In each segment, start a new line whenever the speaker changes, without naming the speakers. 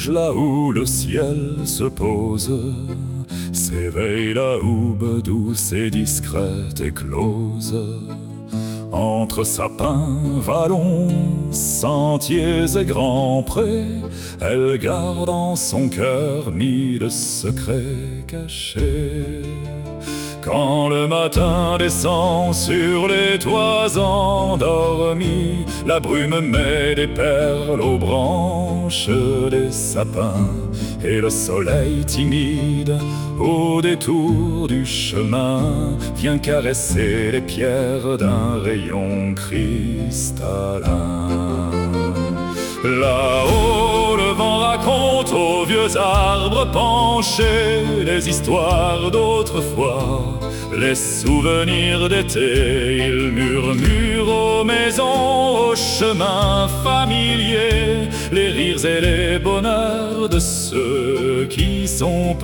rouge, là où le ciel se pose, s'éveille la hoube douce et discrète et close. Entre sapins, vallons, sentiers et grands prés, elle garde en son cœur mille secrets cachés. Quand le matin descend sur les toits endormis, la brume met des perles aux branches des sapins, et le soleil timide, au détour du chemin, vient caresser les pierres d'un rayon cristallin. Là-haut, le vent raconte aux vieux arbres penchés les histoires d'autrefois, les souvenirs d'été. Il murmure aux maisons, aux chemins familiers, les rires et les bonheurs de ceux qui sont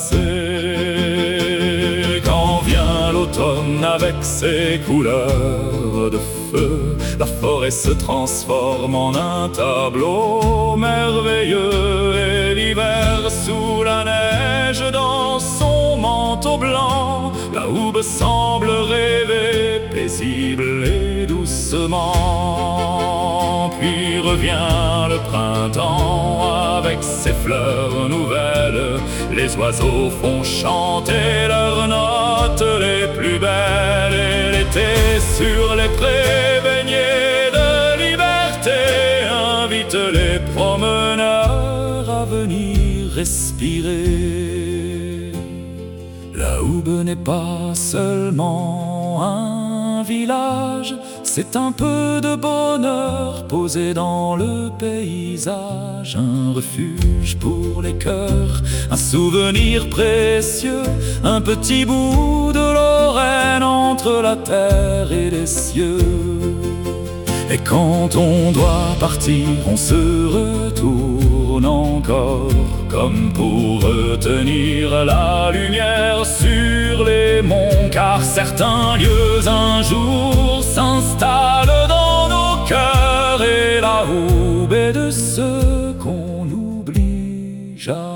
passés. Quand vient l'automne avec ses couleurs de feu, la forêt se transforme en un tableau merveilleux, et l'hiver sous la neige dans son manteau blanc, la hoube semble rêver paisible et doucement. Puis revient le printemps avec ses fleurs nouvelles, les oiseaux font chanter leurs notes les plus belles, et l'été sur les prés baignés de liberté invite les promeneurs à venir respirer. La hoube n'est pas seulement un village, c'est un peu de bonheur posé dans le paysage, un refuge pour les cœurs, un souvenir précieux, un petit bout de Lorraine entre la terre et les cieux. Et quand on doit partir, on se retourne encore, comme pour retenir la lumière sur les monts, car certains lieux un jour s'installent dans nos cœurs, et la hoube est de ceux qu'on n'oublie jamais.